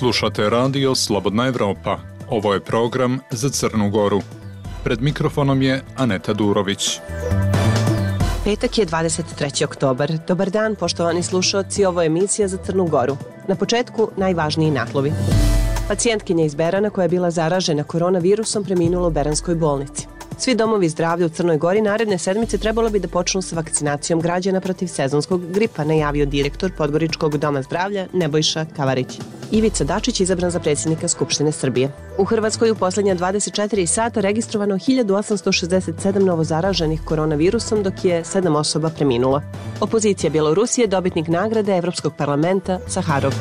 Slušate radio Slobodna Evropa. Ovo je program za Crnu Goru. Pred mikrofonom je Aneta Durović. Petak je 23. oktobar. Dobar dan, poštovani slušaoci, ovo je emisija za Crnu Goru. Na početku najvažniji naslovi. Pacijentkinja iz Berana koja je bila zaražena koronavirusom preminula u Beranskoj bolnici. Svi domovi zdravlja u Crnoj Gori naredne sedmice trebalo bi da počnu sa vakcinacijom građana protiv sezonskog gripa, najavio direktor Podgoričkog doma zdravlja Nebojša Kavarić. Ivica Dačić izabran za predsjednika Skupštine Srbije. U Hrvatskoj u posljednja 24 sata registrovano 1867 novozaraženih koronavirusom, dok je 7 osoba preminulo. Opozicija Bjelorusije dobitnik nagrade Evropskog parlamenta Saharov.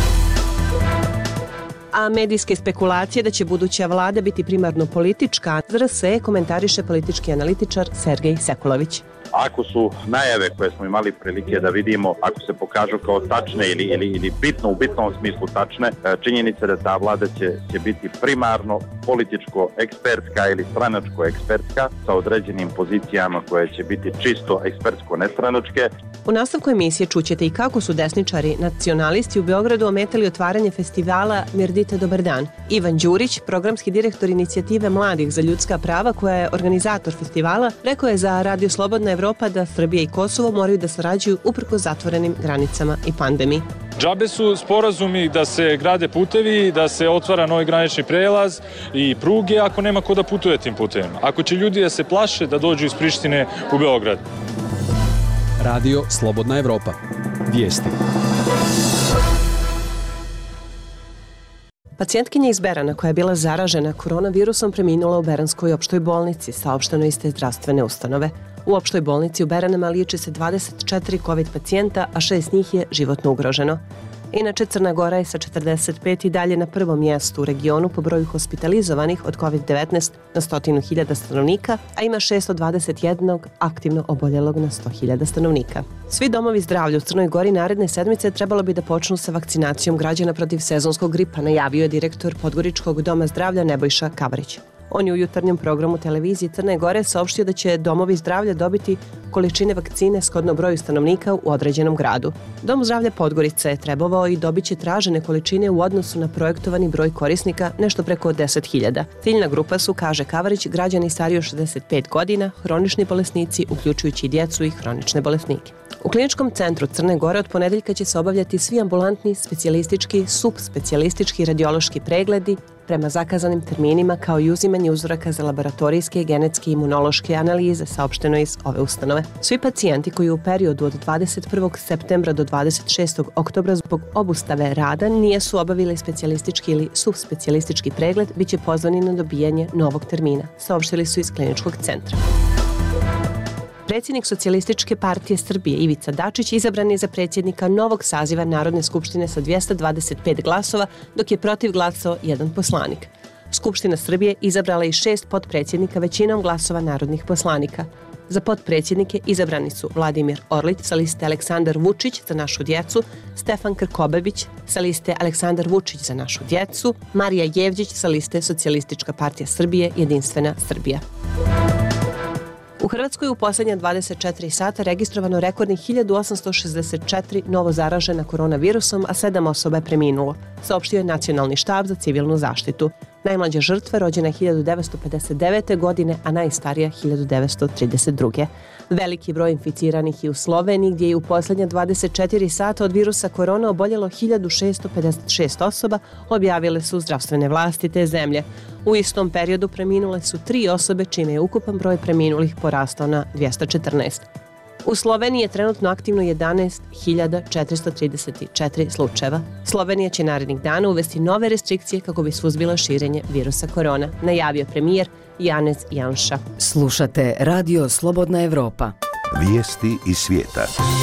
A medijske spekulacije da će buduća vlada biti primarno politička, RS komentariše politički analitičar Sergej Sekulović. Ako su najave koje smo imali prilike da vidimo, ako se pokažu kao tačne ili u bitnom smislu tačne, činjenica da ta vlada će biti primarno političko-ekspertska ili stranačko-ekspertska sa određenim pozicijama koje će biti čisto ekspertsko-nestranačke. U nastavku emisije čućete i kako su desničari nacionalisti u Beogradu ometali otvaranje festivala Mirdite dobar dan. Ivan Đurić, programski direktor inicijative Mladih za ljudska prava koja je organizator festivala, rekao je za Radio Slobodna Evropa da Srbija i Kosovo moraju da sarađuju uprkos zatvorenim granicama i pandemiji. Džabe su sporazumi da se grade putevi, da se otvara novi granični prelaz i pruge ako nema ko da putuje tim putevima. Ako će ljudi da se plaše da dođu iz Prištine u Beograd. Radio Slobodna Evropa. Vijesti. Pacijentkinja iz Berana koja je bila zaražena koronavirusom preminula u Beranskoj opštoj bolnici, saopšteno iz te zdravstvene ustanove. U opštoj bolnici u Beranama liječi se 24 COVID pacijenta, a 6 njih je životno ugroženo. Inače, Crna Gora je sa 45 i dalje na prvom mjestu u regionu po broju hospitalizovanih od COVID-19 na 100.000 stanovnika, a ima 621 aktivno oboljelog na 100.000 stanovnika. Svi domovi zdravlja u Crnoj Gori naredne sedmice trebalo bi da počnu sa vakcinacijom građana protiv sezonskog gripa, najavio je direktor Podgoričkog doma zdravlja Nebojša Kavarić. On je u jutarnjem programu televizije Crne Gore saopštio da će domovi zdravlja dobiti količine vakcine shodno broju stanovnika u određenom gradu. Dom zdravlja Podgorica je trebovao i dobit će tražene količine u odnosu na projektovani broj korisnika, nešto preko 10.000. Ciljna grupa su, kaže Kavarić, građani stariji od 65 godina, hronični bolesnici, uključujući i djecu i hronične bolesnike. U Kliničkom centru Crne Gore od ponedeljka će se obavljati svi ambulantni, specijalistički, subspecijalistički radiološki pregledi prema zakazanim terminima, kao i uzimanje uzoraka za laboratorijske, genetske i imunološke analize, saopšteno iz ove ustanove. Svi pacijenti koji u periodu od 21. septembra do 26. oktobra zbog obustave rada nisu obavili specijalistički ili subspecijalistički pregled, bit će pozvani na dobijanje novog termina, saopštili su iz Kliničkog centra. Predsjednik Socijalističke partije Srbije Ivica Dačić izabran je za predsjednika novog saziva Narodne skupštine sa 225 glasova, dok je protiv glasao jedan poslanik. Skupština Srbije izabrala i 6 potpredsjednika većinom glasova narodnih poslanika. Za potpredsjednike izabrani su Vladimir Orlić sa liste Aleksandar Vučić za našu djecu, Stefan Krkobabić sa liste Aleksandar Vučić za našu djecu, Marija Jevđić sa liste Socijalistička partija Srbije Jedinstvena Srbija. U Hrvatskoj u posljednja 24 sata registrovano rekordnih 1864 novo zaražena koronavirusom, a 7 osoba je preminulo, saopštio je Nacionalni štab za civilnu zaštitu. Najmlađa žrtva rođena je 1959. godine, a najstarija 1932. Veliki broj inficiranih i u Sloveniji, gdje je u posljednja 24 sata od virusa korona oboljelo 1656 osoba, objavile su zdravstvene vlasti te zemlje. U istom periodu preminule su 3 osobe, čime je ukupan broj preminulih porastao na 214. U Sloveniji je trenutno aktivno 11.434 slučajeva. Slovenija će narednih dana uvesti nove restrikcije kako bi suzbila širenje virusa korona, najavio premijer Janez Janša. Slušate Radio Slobodna Evropa. Vijesti iz svijeta.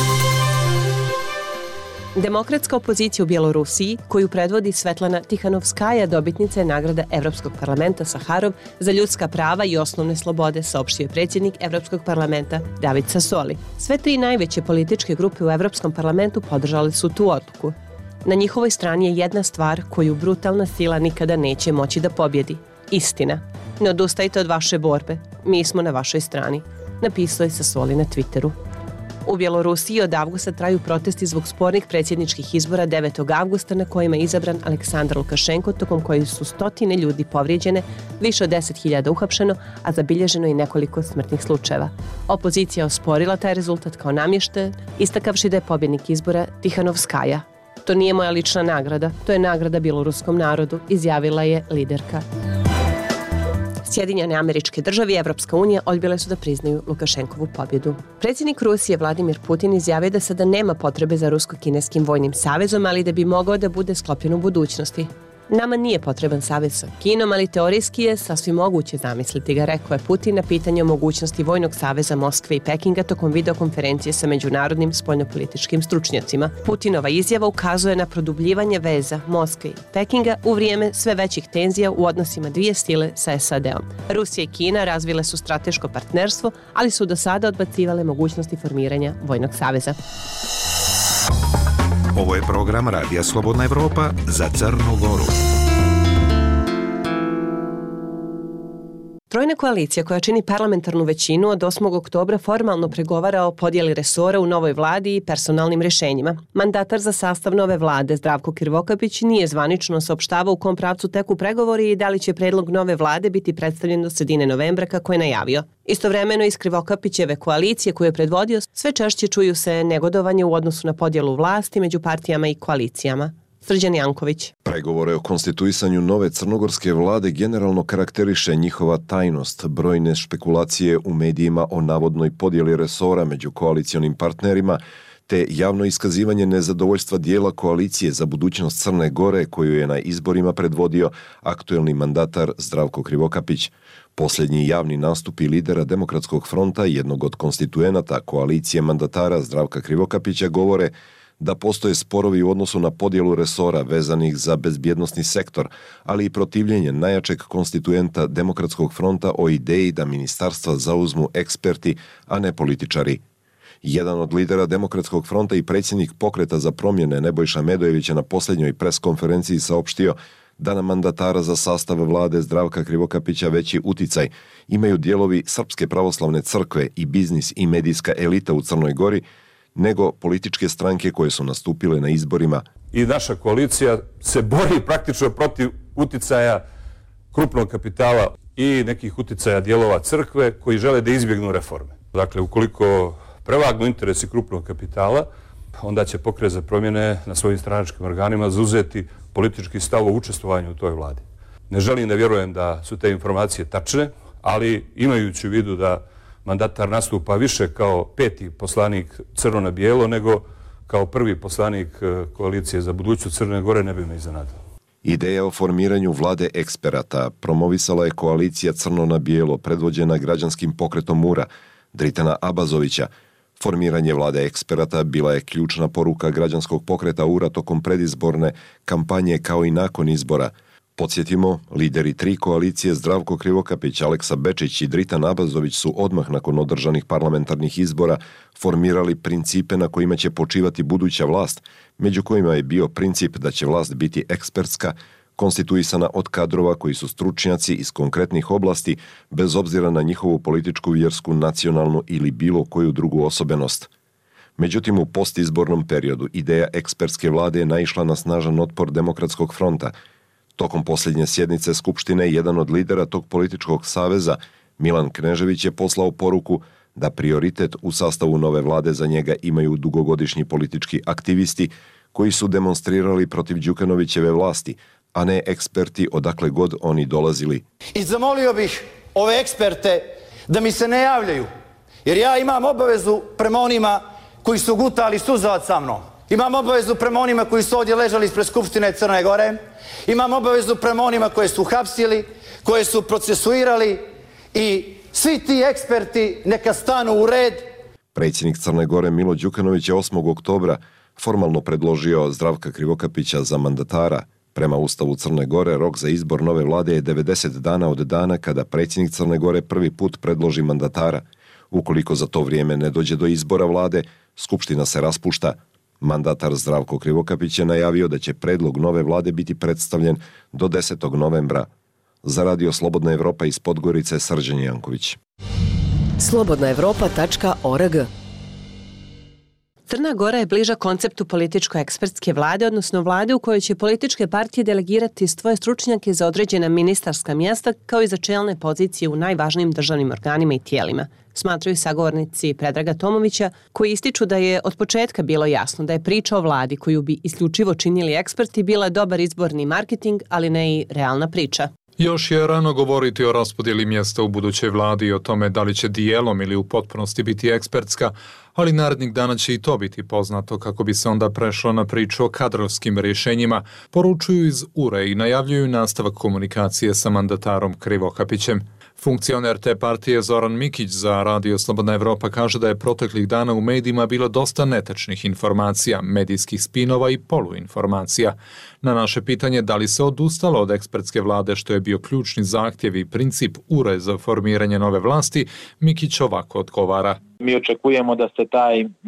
Demokratska opozicija u Bjelorusiji, koju predvodi Svetlana Tihanovskaja, dobitnica je nagrada Evropskog parlamenta Saharov za ljudska prava i osnovne slobode, saopštio je predsjednik Evropskog parlamenta David Sassoli. Sve 3 najveće političke grupe u Evropskom parlamentu podržale su tu odluku. Na njihovoj strani je jedna stvar koju brutalna sila nikada neće moći da pobjedi. Istina. Ne odustajte od vaše borbe. Mi smo na vašoj strani, napisao je Sassoli na Twitteru. U Bjelorusiji od avgusta traju protesti zbog spornih predsjedničkih izbora 9. avgusta na kojima je izabran Aleksandar Lukašenko, tokom kojih su stotine ljudi povrijeđene, više od 10.000 uhapšeno, a zabilježeno i nekoliko smrtnih slučajeva. Opozicija osporila taj rezultat kao namješten, istakavši da je pobjednik izbora Tihanovskaja. To nije moja lična nagrada, to je nagrada bjeloruskom narodu, izjavila je liderka. Sjedinjene Američke Države i Evropska unija odbile su da priznaju Lukašenkovu pobjedu. Predsjednik Rusije Vladimir Putin izjavio da sada nema potrebe za rusko-kineskim vojnim savezom, ali da bi mogao da bude sklopljen u budućnosti. Nama nije potreban savez sa Kinom, ali teorijski je sasvim moguće zamisliti ga, rekao je Putin na pitanje o mogućnosti vojnog saveza Moskve i Pekinga tokom videokonferencije sa međunarodnim spoljnopolitičkim stručnjacima. Putinova izjava ukazuje na produbljivanje veza Moskve i Pekinga u vrijeme sve većih tenzija u odnosima dvije sile sa SAD-om. Rusija i Kina razvile su strateško partnerstvo, ali su do sada odbacivale mogućnosti formiranja vojnog saveza. Ovo je program Radija Slobodna Evropa za Crnu Goru. Trojna koalicija koja čini parlamentarnu većinu od 8. oktobra formalno pregovara o podjeli resora u novoj vladi i personalnim rješenjima. Mandatar za sastav nove vlade Zdravko Krivokapić nije zvanično saopštavao u kom pravcu teku pregovori i da li će predlog nove vlade biti predstavljen do sredine novembra kako je najavio. Istovremeno iz Krivokapićeve koalicije koju je predvodio sve češće čuju se negodovanje u odnosu na podjelu vlasti među partijama i koalicijama. Srđan Janković. Pregovore o konstituisanju nove crnogorske vlade generalno karakteriše njihova tajnost, brojne špekulacije u medijima o navodnoj podjeli resora među koalicionim partnerima, te javno iskazivanje nezadovoljstva dijela koalicije za budućnost Crne Gore koju je na izborima predvodio aktuelni mandatar Zdravko Krivokapić. Posljednji javni nastupi lidera Demokratskog fronta, jednog od konstituenata koalicije mandatara Zdravka Krivokapića, govore da postoje sporovi u odnosu na podjelu resora vezanih za bezbjednosni sektor, ali i protivljenje najjačeg konstituenta Demokratskog fronta o ideji da ministarstva zauzmu eksperti, a ne političari. Jedan od lidera Demokratskog fronta i predsjednik Pokreta za promjene Nebojša Medojević je na posljednjoj preskonferenciji saopštio da na mandatara za sastav vlade Zdravka Krivokapića veći uticaj imaju dijelovi Srpske pravoslavne crkve i biznis i medijska elita u Crnoj Gori, nego političke stranke koje su nastupile na izborima. I naša koalicija se bori praktično protiv uticaja krupnog kapitala i nekih uticaja dijelova crkve koji žele da izbjegnu reforme. Dakle, ukoliko prevagnu interesi krupnog kapitala, onda će Pokret za promjene na svojim stranačkim organima zauzeti politički stav o učestvovanju u toj vladi. Ne želim da vjerujem da su te informacije tačne, ali imajući u vidu da mandatar nastupa više kao peti poslanik crno na bijelo nego kao prvi poslanik koalicije za budućnost Crne Gore, ne bi me iznenadilo. Ideja o formiranju vlade eksperata promovisala je koalicija Crno na bijelo predvođena građanskim pokretom Mura Dritana Abazovića. Formiranje vlade eksperata bila je ključna poruka građanskog pokreta Ura tokom predizborne kampanje kao i nakon izbora. Podsjetimo, lideri tri koalicije Zdravko Krivokapić, Aleksa Bečić i Dritan Abazović su odmah nakon održanih parlamentarnih izbora formirali principe na kojima će počivati buduća vlast, među kojima je bio princip da će vlast biti ekspertska, konstituisana od kadrova koji su stručnjaci iz konkretnih oblasti, bez obzira na njihovu političku, vjersku, nacionalnu ili bilo koju drugu osobenost. Međutim, u postizbornom periodu ideja ekspertske vlade je naišla na snažan otpor Demokratskog fronta. Tokom posljednje sjednice Skupštine, jedan od lidera tog političkog saveza, Milan Knežević, je poslao poruku da prioritet u sastavu nove vlade za njega imaju dugogodišnji politički aktivisti koji su demonstrirali protiv Đukanovićeve vlasti, a ne eksperti odakle god oni dolazili. I zamolio bih ove eksperte da mi se ne javljaju, jer ja imam obavezu prema onima koji su gutali suzavac sa mnom. Imam obavezu prema onima koji su ovdje ležali ispred Skupštine Crne Gore. Imam obavezu prema onima koje su hapsili, koje su procesuirali i svi ti eksperti neka stanu u red. Predsjednik Crne Gore Milo Đukanović je 8. oktobra formalno predložio Zdravka Krivokapića za mandatara. Prema Ustavu Crne Gore, rok za izbor nove vlade je 90 dana od dana kada predsjednik Crne Gore prvi put predloži mandatara. Ukoliko za to vrijeme ne dođe do izbora vlade, Skupština se raspušta. Mandatar Zdravko Krivokapić je najavio da će predlog nove vlade biti predstavljen do 10. novembra. Za Radio Slobodna Evropa iz Podgorice, Srđan Janković. slobodnaevropa.org Crna Gora je bliža konceptu političko-ekspertske vlade, odnosno vlade u kojoj će političke partije delegirati svoje stručnjake za određena ministarska mjesta kao i za čelne pozicije u najvažnijim državnim organima i tijelima. Smatraju sagovornici Predraga Tomovića, koji ističu da je od početka bilo jasno da je priča o vladi koju bi isključivo činili eksperti bila dobar izborni marketing, ali ne i realna priča. Još je rano govoriti o raspodjeli mjesta u budućoj vladi i o tome da li će dijelom ili u potpunosti biti ekspertska, ali narednih dana će i to biti poznato kako bi se onda prešlo na priču o kadrovskim rješenjima, poručuju iz URE i najavljuju nastavak komunikacije sa mandatarom Krivokapićem. Funkcioner te partije Zoran Mikić za Radio Slobodna Evropa kaže da je proteklih dana u medijima bilo dosta netačnih informacija, medijskih spinova i poluinformacija. Na naše pitanje da li se odustalo od ekspertske vlade, što je bio ključni zahtjev i princip URE za formiranje nove vlasti, Mikić ovako odgovara. Mi očekujemo da se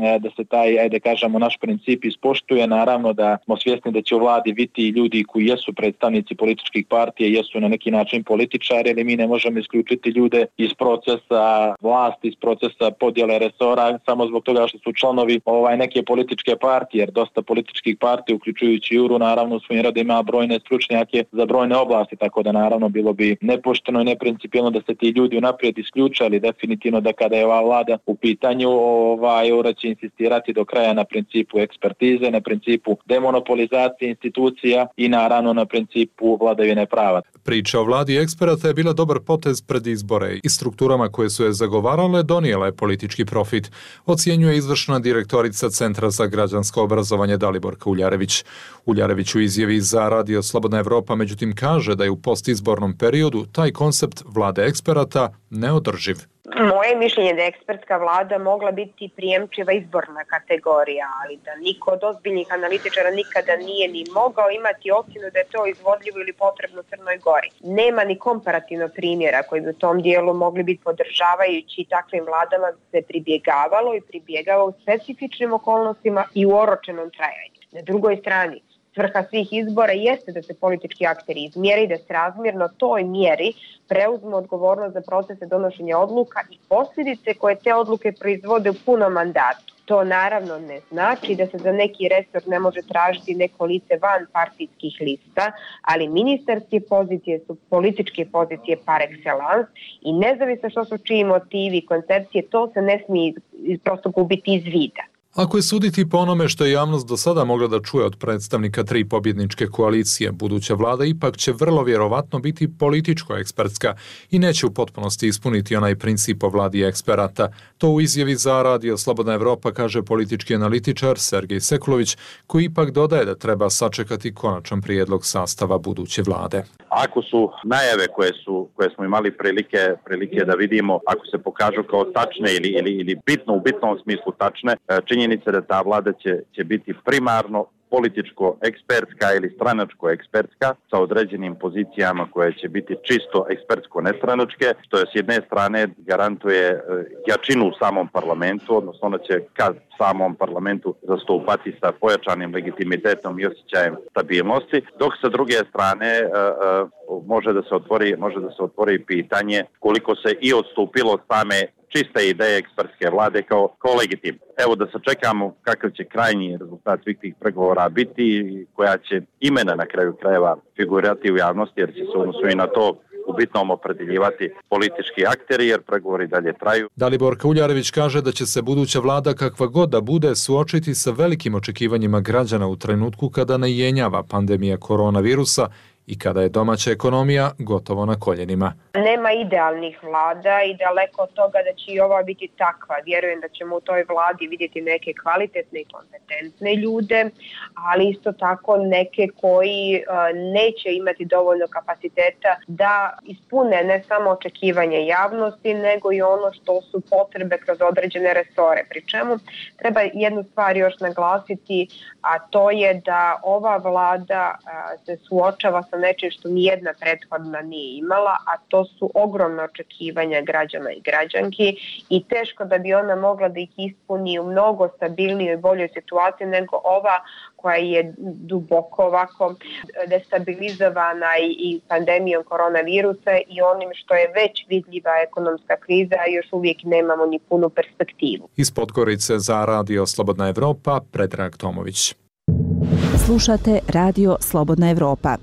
taj, ajde kažemo, naš princip ispoštuje. Naravno da smo svjesni da će u vladi biti ljudi koji jesu predstavnici političkih partija, jesu na neki način političari, ali mi ne možemo isključiti ljude iz procesa vlasti, iz procesa podjele resora, samo zbog toga što su članovi neke političke partije, jer dosta političkih partija, uključujući URU, naravno u svojim radima ima brojne stručnjake za brojne oblasti, tako da naravno bilo bi nepošteno i neprincipijelno da se ti ljudi unaprijed isključe, ali definitivno da kada je ova vlada u pitanju, URA će insistirati do kraja na principu ekspertize, na principu demonopolizacije institucija i naravno na principu vladavine prava. Priča o vladi eksperata je bila dobar potez pred izbore i strukturama koje su je zagovarale donijela je politički profit, ocjenjuje izvršna direktorica Centra za građansko obrazovanje Daliborka Uljarević. Uljarević u izjavi za Radio Slobodna Evropa međutim kaže da je u postizbornom periodu taj koncept vlade eksperata neodrživ. Moje mišljenje da je ekspertska vlada mogla biti prijemčiva izborna kategorija, ali da niko od ozbiljnih analitičara nikada nije ni mogao imati ocjenu da je to izvodljivo ili potrebno Crnoj Gori. Nema ni komparativnog primjera koji bi u tom dijelu mogli biti podržavajući takvim vladama se pribjegavalo i pribjegava u specifičnim okolnostima i u oročenom trajanju. Na drugoj strani, svrha svih izbora jeste da se politički akteri izmjere i da se razmjerno toj mjeri preuzmu odgovornost za procese donošenja odluka i posljedice koje te odluke proizvode u punom mandatu. To naravno ne znači da se za neki resor ne može tražiti neko lice van partijskih lista, ali ministarske pozicije su političke pozicije par excellence i nezavisno što su čiji motivi i koncepcije, to se ne smije prosto gubiti iz vida. Ako je suditi po onome što je javnost do sada mogla da čuje od predstavnika 3 pobjedničke koalicije, buduća vlada ipak će vrlo vjerovatno biti političko-ekspertska i neće u potpunosti ispuniti onaj princip o vladi eksperata. To u izjavi za Radio Slobodna Evropa kaže politički analitičar Sergej Sekulović, koji ipak dodaje da treba sačekati konačan prijedlog sastava buduće vlade. Ako su najave koje smo imali prilike da vidimo, ako se pokažu kao tačne ili u bitnom smislu tačne, činjenica da ta vlada će biti primarno političko-ekspertska ili stranačko-ekspertska sa određenim pozicijama koje će biti čisto ekspertsko-nestranačke, što je s jedne strane garantuje jačinu u samom parlamentu, odnosno ona će ka samom parlamentu zastupati sa pojačanim legitimitetom i osjećajem stabilnosti, dok sa druge strane može da se otvori pitanje koliko se i odstupilo od same čiste ideje ekspertske vlade kao legitimne. Evo da sačekamo kakav će krajnji rezultat svih tih pregovora biti i koja će imena na kraju krajeva figurati u javnosti, jer će se odnosno i na to u bitnom opredeljivati politički akteri, jer pregovori dalje traju. Daliborka Uljarević kaže da će se buduća vlada kakva god da bude suočiti sa velikim očekivanjima građana u trenutku kada ne jenjava pandemija koronavirusa i kada je domaća ekonomija gotovo na koljenima. Nema idealnih vlada i daleko od toga da će i ova biti takva. Vjerujem da ćemo u toj vladi vidjeti neke kvalitetne i kompetentne ljude, ali isto tako neke koji neće imati dovoljno kapaciteta da ispune ne samo očekivanje javnosti, nego i ono što su potrebe kroz određene resore. Pri čemu treba jednu stvar još naglasiti, a to je da ova vlada se suočava sa sa nečim što nijedna prethodna nije imala, a to su ogromna očekivanja građana i građanki i teško da bi ona mogla da ih ispuni u mnogo stabilnijoj i boljoj situaciji nego ova koja je duboko ovako destabilizovana i pandemijom koronavirusa i onim što je već vidljiva ekonomska kriza, a još uvijek nemamo ni punu perspektivu. Iz Podgorice za Radio Slobodna Evropa, Predrag Tomović. Slušate Radio Slobodna Evropa.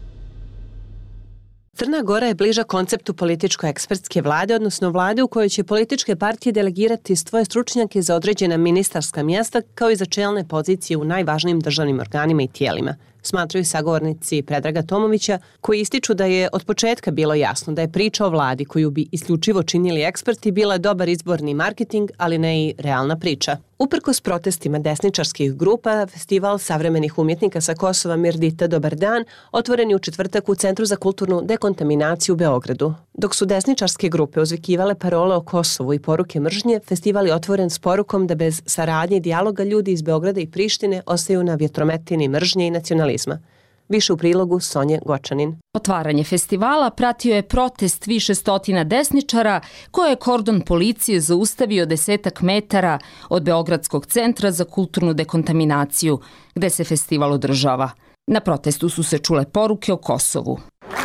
Crna Gora je bliža konceptu političko-ekspertske vlade, odnosno vlade u kojoj će političke partije delegirati svoje stručnjake za određena ministarska mjesta kao i za čelne pozicije u najvažnijim državnim organima i tijelima, smatraju sagovornici Predraga Tomovića, koji ističu da je od početka bilo jasno da je priča o vladi koju bi isključivo činili eksperti bila dobar izborni marketing, ali ne i realna priča. Uprkos protestima desničarskih grupa, festival savremenih umjetnika sa Kosova Mirdita Dobar dan otvoren je u četvrtak u Centru za kulturnu dekontaminaciju u Beogradu. Dok su desničarske grupe uzvikivale parole o Kosovu i poruke mržnje, festival je otvoren s porukom da bez saradnje i dijaloga ljudi iz Beograda i Prištine ostaju na vjetrometini mržnje i nacionalizma. Više u prilogu Sonje Gočanin. Otvaranje festivala pratio je protest više stotina desničara koje je kordon policije zaustavio 10 metara od Beogradskog centra za kulturnu dekontaminaciju, gde se festival održava. Na protestu su se čule poruke o Kosovu.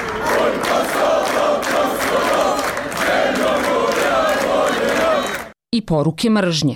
I poruke mržnje.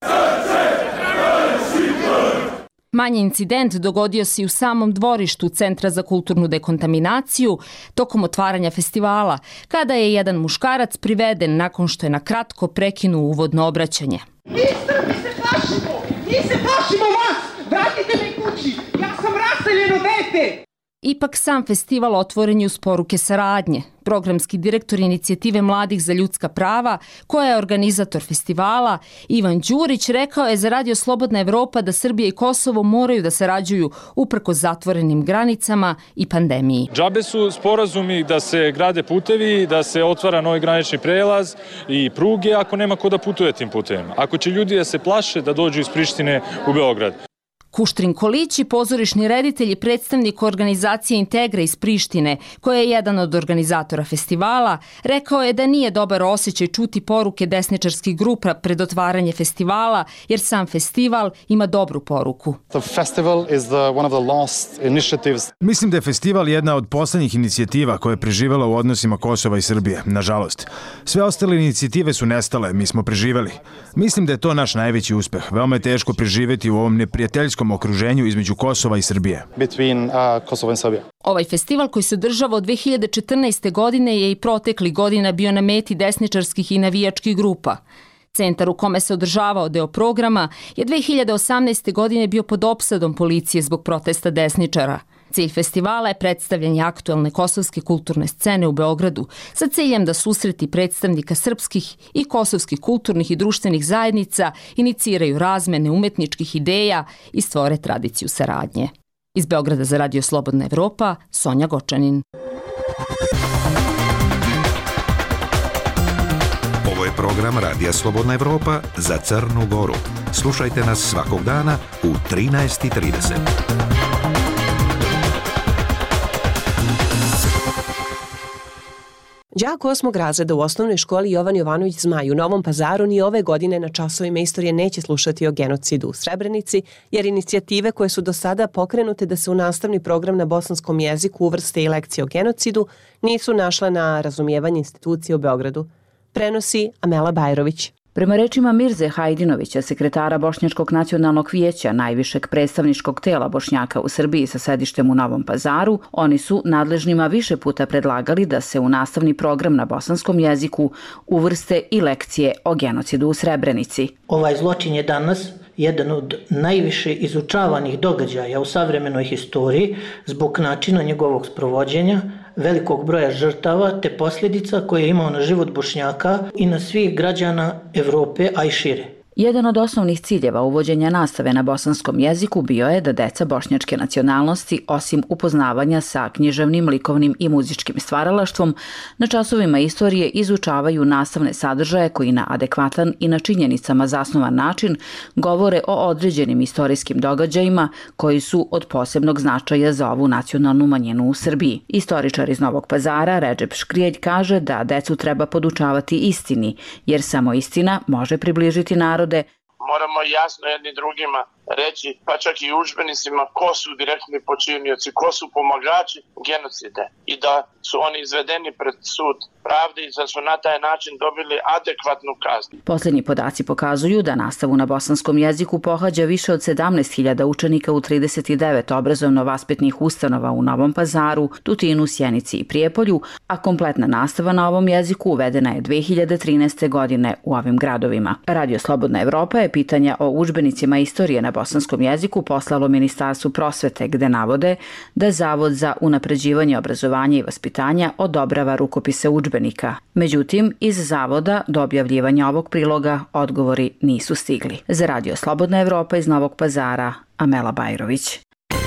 Manji incident dogodio se i u samom dvorištu Centra za kulturnu dekontaminaciju tokom otvaranja festivala, kada je jedan muškarac priveden nakon što je na kratko prekinuo uvodno obraćanje. Mi Srbi se plašimo! Mi se plašimo vas! Vratite me kući! Ja sam raseljeno dete! Ipak sam festival otvoren je uz poruke saradnje. Programski direktor Inicijative mladih za ljudska prava, koja je organizator festivala, Ivan Đurić, rekao je za Radio Slobodna Evropa da Srbija i Kosovo moraju da sarađuju uprkos zatvorenim granicama i pandemiji. Džabe su sporazumi da se grade putevi, da se otvara novi granični prelaz i pruge ako nema ko da putuje tim putevima. Ako će ljudi da se plaše da dođu iz Prištine u Beograd. Kuštrin Kolići, pozorišni reditelj i predstavnik organizacije Integra iz Prištine, koja je jedan od organizatora festivala, rekao je da nije dobar osjećaj čuti poruke desničarskih grupa pred otvaranje festivala, jer sam festival ima dobru poruku. Mislim da je festival jedna od poslednjih inicijativa koja je preživela u odnosima Kosova i Srbije, nažalost. Sve ostale inicijative su nestale, mi smo preživeli. Mislim da je to naš najveći uspeh. Veoma je teško preživeti u ovom neprijateljskom okruženju između Kosova i Srbije. Ovaj festival koji se održava od 2014. godine je i protekli godina bio na meti desničarskih i navijačkih grupa. Centar u kome se održavao deo programa je 2018. godine bio pod opsadom policije zbog protesta desničara. Cilj festivala je predstavljanje aktualne kosovske kulturne scene u Beogradu sa ciljem da susreti predstavnika srpskih i kosovskih kulturnih i društvenih zajednica iniciraju razmene umetničkih ideja i stvore tradiciju saradnje. Iz Beograda za Radio Slobodna Evropa, Sonja Gočanin. Ovo je program Radija Slobodna Evropa za Crnu Goru. Slušajte nas svakog dana u 13:30. Đak 8. razreda u osnovnoj školi Jovan Jovanović Zmaj u Novom Pazaru ni ove godine na časovima istorije neće slušati o genocidu u Srebrenici, jer inicijative koje su do sada pokrenute da se u nastavni program na bosanskom jeziku uvrste i lekcije o genocidu nisu našle na razumijevanje institucije u Beogradu. Prenosi Amela Bajrović. Prema rečima Mirze Hajdinovića, sekretara Bošnjačkog nacionalnog vijeća, najvišeg predstavničkog tela Bošnjaka u Srbiji sa sedištem u Novom Pazaru, oni su nadležnima više puta predlagali da se u nastavni program na bosanskom jeziku uvrste i lekcije o genocidu u Srebrenici. Ovaj zločin je danas jedan od najviše izučavanih događaja u savremenoj historiji zbog načina njegovog sprovođenja, velikog broja žrtava te posljedica koje je imao na život Bošnjaka i na svih građana Evrope, a i šire. Jedan od osnovnih ciljeva uvođenja nastave na bosanskom jeziku bio je da deca bošnjačke nacionalnosti, osim upoznavanja sa književnim, likovnim i muzičkim stvaralaštvom, na časovima istorije izučavaju nastavne sadržaje koji na adekvatan i na činjenicama zasnovan način govore o određenim istorijskim događajima koji su od posebnog značaja za ovu nacionalnu manjinu u Srbiji. Istoričar iz Novog Pazara, Redžep Škrijelj, kaže da decu treba podučavati istini, jer samo istina može približiti narode. Moramo jasno jedni drugima reći, pa čak i udžbenicima, ko su direktni počinioci, ko su pomagači genocide i da su oni izvedeni pred sud pravde i da su na taj način dobili adekvatnu kaznu. Posljednji podaci pokazuju da nastavu na bosanskom jeziku pohađa više od 17.000 učenika u 39 obrazovno-vaspitnih ustanova u Novom Pazaru, Tutinu, Sjenici i Prijepolju, a kompletna nastava na ovom jeziku uvedena je 2013. godine u ovim gradovima. Radio Slobodna Evropa je pitanja o udžbenicima istorije na bosanskom jeziku poslalo Ministarstvu prosvete, gde navode da Zavod za unapređivanje obrazovanja i vaspitanja odobrava rukopise udžbenika. Međutim, iz Zavoda do objavljivanja ovog priloga odgovori nisu stigli. Za Radio Slobodna Evropa iz Novog Pazara, Amela Bajrović.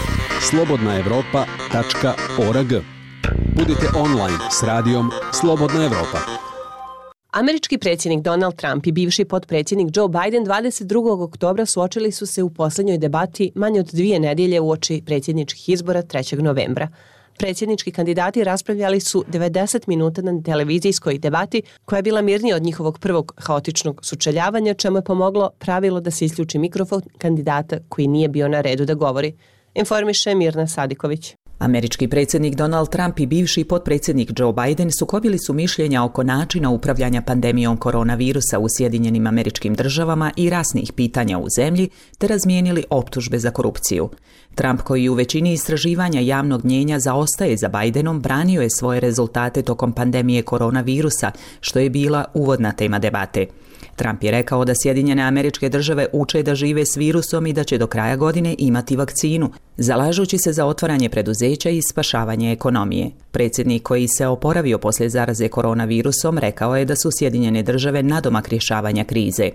slobodnaevropa.org. Budite online s radijom Slobodna Evropa. Američki predsjednik Donald Trump i bivši potpredsjednik Joe Biden 22. oktobra suočili su se u posljednjoj debati manje od 2 nedelje uoči predsjedničkih izbora 3. novembra. Predsjednički kandidati raspravljali su 90 minuta na televizijskoj debati koja je bila mirnija od njihovog prvog haotičnog sučeljavanja, čemu je pomoglo pravilo da se isključi mikrofon kandidata koji nije bio na redu da govori. Informiše Mirna Sadiković. Američki predsjednik Donald Trump i bivši potpredsjednik Joe Biden sukobili su mišljenja oko načina upravljanja pandemijom koronavirusa u Sjedinjenim Američkim Državama i rasnih pitanja u zemlji, te razmijenili optužbe za korupciju. Trump, koji u većini istraživanja javnog mnijenja zaostaje za Bidenom, branio je svoje rezultate tokom pandemije koronavirusa, što je bila uvodna tema debate. Trump je rekao da Sjedinjene Američke Države uče da žive s virusom i da će do kraja godine imati vakcinu, zalažući se za otvaranje preduzeća i spašavanje ekonomije. Predsjednik, koji se oporavio poslije zaraze koronavirusom, rekao je da su Sjedinjene Države nadomak rješavanja krize.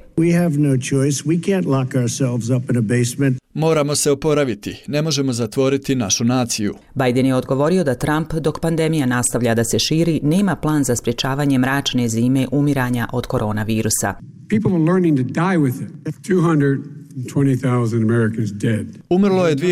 Moramo se oporaviti, ne možemo zatvoriti našu naciju. Biden je odgovorio da Trump, dok pandemija nastavlja da se širi, nema plan za sprječavanje mračne zime umiranja od koronavirusa. Umrlo je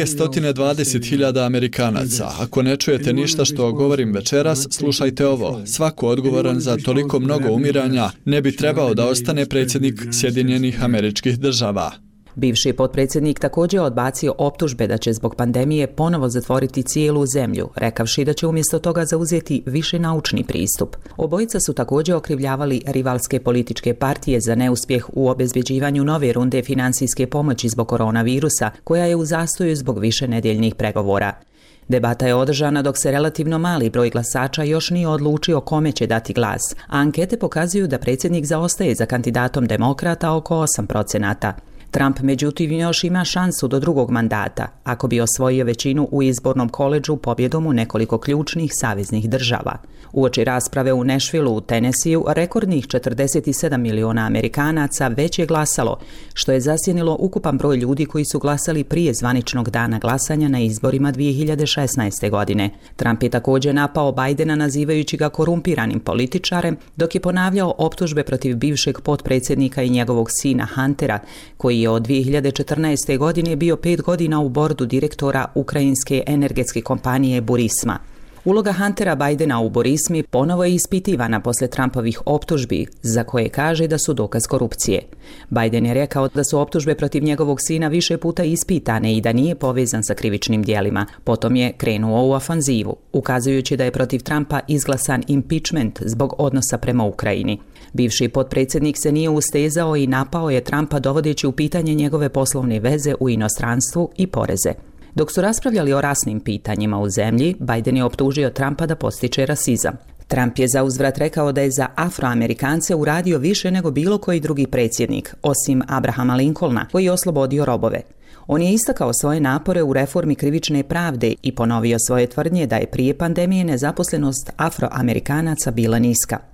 220.000 Amerikanaca. Ako ne čujete ništa što govorim večeras, slušajte ovo. Svako odgovoran za toliko mnogo umiranja ne bi trebao da ostane predsjednik Sjedinjenih Američkih Država. Bivši potpredsjednik također je odbacio optužbe da će zbog pandemije ponovo zatvoriti cijelu zemlju, rekavši da će umjesto toga zauzeti više naučni pristup. Obojica su također okrivljavali rivalske političke partije za neuspjeh u obezbjeđivanju nove runde financijske pomoći zbog koronavirusa, koja je u zastoju zbog višenedjeljnih pregovora. Debata je održana dok se relativno mali broj glasača još nije odlučio kome će dati glas, a ankete pokazuju da predsjednik zaostaje za kandidatom demokrata oko 8%. Trump, međutim, još ima šansu do drugog mandata, ako bi osvojio većinu u izbornom koledžu pobjedom u nekoliko ključnih saveznih država. Uoči rasprave u Nashvilleu u Tennesseeu, rekordnih 47 miliona Amerikanaca već je glasalo, što je zasjenilo ukupan broj ljudi koji su glasali prije zvaničnog dana glasanja na izborima 2016. godine. Trump je također napao Bidena nazivajući ga korumpiranim političarem, dok je ponavljao optužbe protiv bivšeg potpredsjednika i njegovog sina Huntera, koji je od 2014. godine bio 5 godina u bordu direktora ukrajinske energetske kompanije Burisma. Uloga Huntera Bidena u Burismi ponovo je ispitivana posle Trumpovih optužbi, za koje kaže da su dokaz korupcije. Biden je rekao da su optužbe protiv njegovog sina više puta ispitane i da nije povezan sa krivičnim djelima. Potom je krenuo u ofanzivu, ukazujući da je protiv Trumpa izglasan impeachment zbog odnosa prema Ukrajini. Bivši potpredsjednik se nije ustezao i napao je Trumpa dovodeći u pitanje njegove poslovne veze u inostranstvu i poreze. Dok su raspravljali o rasnim pitanjima u zemlji, Biden je optužio Trumpa da podstiče rasizam. Trump je zauzvrat rekao da je za Afroamerikance uradio više nego bilo koji drugi predsjednik, osim Abrahama Lincolna, koji je oslobodio robove. On je istakao svoje napore u reformi krivične pravde i ponovio svoje tvrdnje da je prije pandemije nezaposlenost Afroamerikanaca bila niska.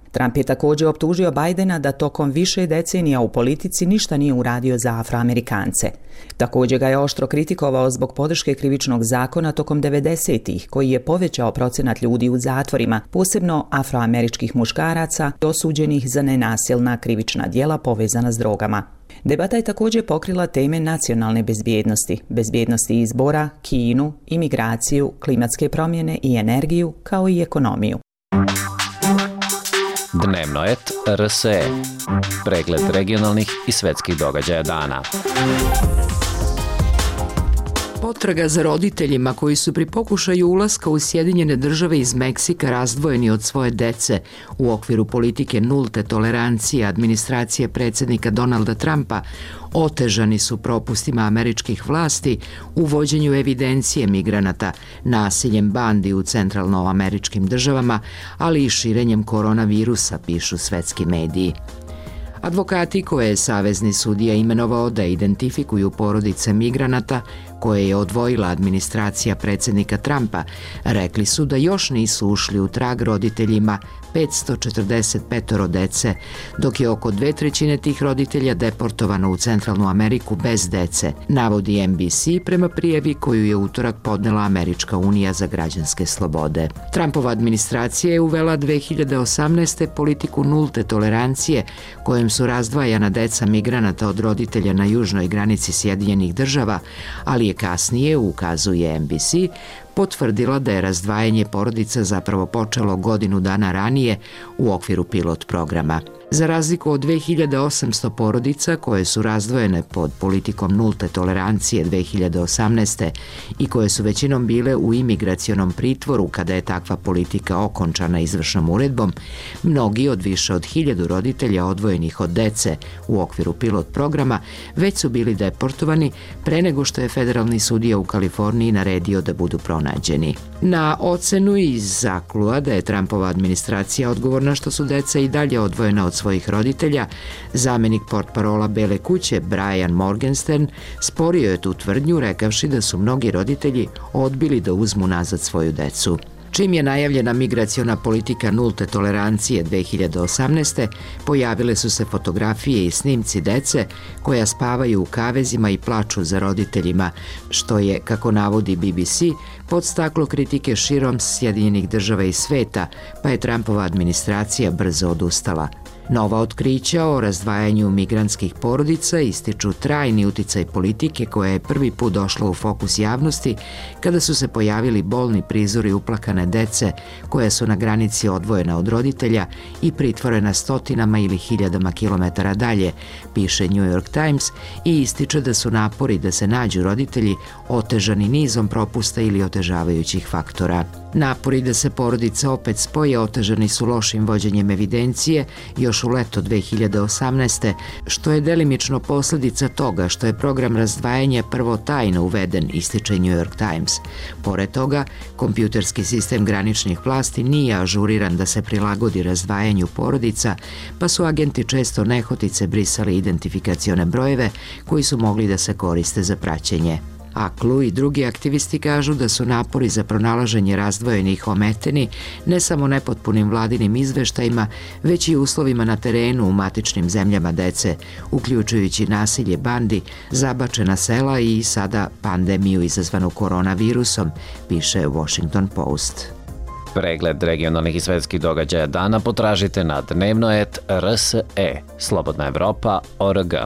Trump je također optužio Bidena da tokom više decenija u politici ništa nije uradio za Afroamerikance. Također ga je oštro kritikovao zbog podrške krivičnog zakona tokom 90-ih, koji je povećao procenat ljudi u zatvorima, posebno afroameričkih muškaraca, osuđenih za nenasilna krivična djela povezana s drogama. Debata je također pokrila teme nacionalne bezbjednosti, bezbjednosti izbora, Kinu, imigraciju, klimatske promjene i energiju, kao i ekonomiju. Dnevnoet RSE. Pregled regionalnih i svetskih događaja dana. Potraga za roditeljima koji su pri pokušaju ulaska u Sjedinjene Države iz Meksika razdvojeni od svoje dece u okviru politike nulte tolerancije administracije predsjednika Donalda Trumpa otežani su propustima američkih vlasti u vođenju evidencije migranata, nasiljem bandi u centralnoameričkim državama, ali i širenjem koronavirusa, pišu svetski mediji. Advokati koje je savezni sudija imenovao da identifikuju porodice migranata koje je odvojila administracija predsjednika Trumpa, rekli su da još nisu ušli u trag roditeljima 545 dece, dok je oko 2/3 tih roditelja deportovano u Centralnu Ameriku bez dece, navodi NBC prema prijavi koju je utorak podnela Američka unija za građanske slobode. Trumpova administracija je uvela 2018. politiku nulte tolerancije, kojom su razdvajana deca migranata od roditelja na južnoj granici Sjedinjenih Država, ali je kasnije, ukazuje NBC, potvrdila da je razdvajanje porodica zapravo počelo godinu dana ranije u okviru pilot programa. Za razliku od 2800 porodica koje su razdvojene pod politikom nulte tolerancije 2018. i koje su većinom bile u imigracionom pritvoru kada je takva politika okončana izvršnom uredbom, mnogi od više od 1000 roditelja odvojenih od dece u okviru pilot programa već su bili deportovani pre nego što je federalni sudija u Kaliforniji naredio da budu pronađeni. Na ocenu iz Zaklua da je Trumpova administracija odgovorna što su deca i dalje odvojena od svojih roditelja, zamenik portparola Bele kuće Brian Morgenstern sporio je tu tvrdnju rekavši da su mnogi roditelji odbili da uzmu nazad svoju decu. Čim je najavljena migraciona politika nulte tolerancije 2018. pojavile su se fotografije i snimci dece koja spavaju u kavezima i plaču za roditeljima, što je, kako navodi BBC, podstaklo kritike širom Sjedinjenih Država i sveta, pa je Trumpova administracija brzo odustala. Nova otkrića o razdvajanju migrantskih porodica ističu trajni uticaj politike koja je prvi put došla u fokus javnosti kada su se pojavili bolni prizori uplakane dece koja su na granici odvojena od roditelja i pritvorena stotinama ili hiljadama kilometara dalje, piše New York Times, i ističe da su napori da se nađu roditelji otežani nizom propusta ili otežavajućih faktora. Napori da se porodice opet spoje otežani su lošim vođenjem evidencije još u leto 2018. što je delimično posljedica toga što je program razdvajanja prvo tajno uveden, ističe New York Times. Pored toga, kompjuterski sistem graničnih vlasti nije ažuriran da se prilagodi razdvajanju porodica, pa su agenti često nehotice brisali identifikacione brojeve koji su mogli da se koriste za praćenje. ACLU i drugi aktivisti kažu da su napori za pronalaženje razdvojenih ometeni ne samo nepotpunim vladinim izveštajima, već i uslovima na terenu u matičnim zemljama dece, uključujući nasilje bandi, zabačena sela i sada pandemiju izazvanu koronavirusom, piše Washington Post. Pregled regionalnih i svetskih događaja dana potražite na dnevnoet RSE, slobodnaevropa.org.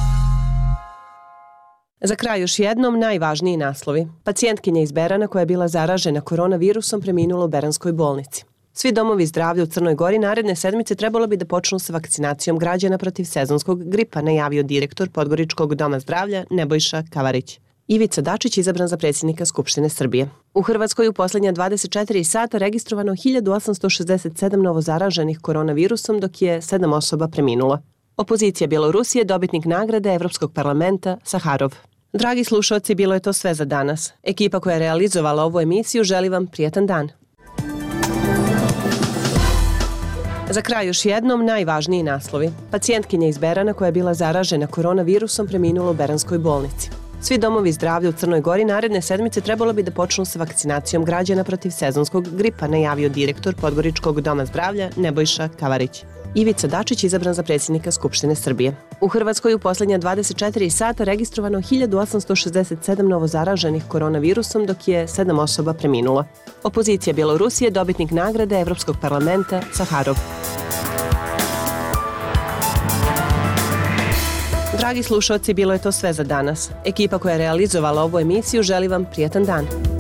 Za kraj još jednom najvažniji naslovi. Pacijentkinja iz Berana koja je bila zaražena koronavirusom preminula u Beranskoj bolnici. Svi domovi zdravlja u Crnoj Gori naredne sedmice trebalo bi da počnu sa vakcinacijom građana protiv sezonskog gripa, najavio direktor Podgoričkog doma zdravlja Nebojša Kavarić. Ivica Dačić izabran za predsjednika Skupštine Srbije. U Hrvatskoj u posljednja 24 sata registrovano 1867 novozaraženih koronavirusom, dok je 7 osoba preminulo. Opozicija Bjelorusije dobitnik nagrade Evropskog parlamenta Saharov. Dragi slušalci, bilo je to sve za danas. Ekipa koja je realizovala ovu emisiju želi vam prijetan dan. Za kraj još jednom najvažniji naslovi. Pacijentkinja iz Berana koja je bila zaražena koronavirusom preminula u Beranskoj bolnici. Svi domovi zdravlja u Crnoj Gori naredne sedmice trebalo bi da počnu sa vakcinacijom građana protiv sezonskog gripa, najavio direktor Podgoričkog doma zdravlja Nebojša Kavarić. Ivica Dačić izabran za predsjednika Skupštine Srbije. U Hrvatskoj u posljednja 24 sata registrovano 1867 novozaraženih koronavirusom, dok je 7 osoba preminulo. Opozicija Bjelorusije dobitnik nagrade Evropskog parlamenta Saharov. Dragi slušalci, bilo je to sve za danas. Ekipa koja je realizovala ovu emisiju želi vam prijetan dan.